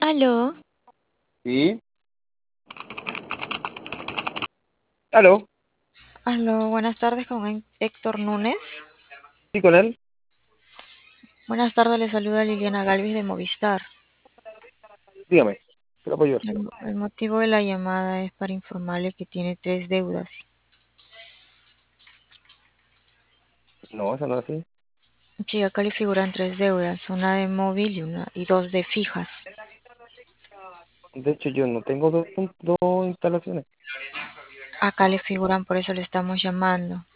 Aló, Sí, aló, aló, buenas tardes con Héctor Núñez. sí, con él, Buenas tardes, le saluda Liliana Galvis de Movistar. dígame, ¿qué le puedo ayudar? El motivo de la llamada es para informarle que tiene tres deudas. No, esa no es así. Sí, acá le figuran tres deudas, una de móvil y dos de fijas. De hecho, yo no tengo dos instalaciones. Acá le figuran, por eso le estamos llamando.